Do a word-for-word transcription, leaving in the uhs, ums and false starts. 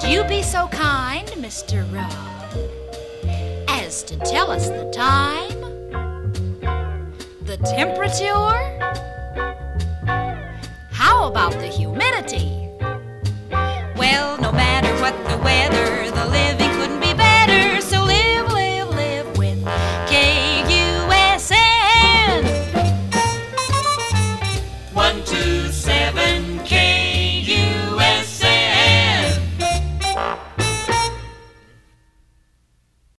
you be so kind, Mister Rob, as to tell us the time, the temperature? How about the humidity? Well, no matter what